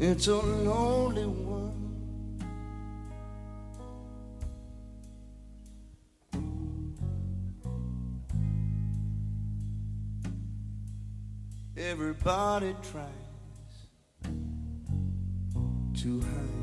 It's a lonely one. Everybody tries to hide.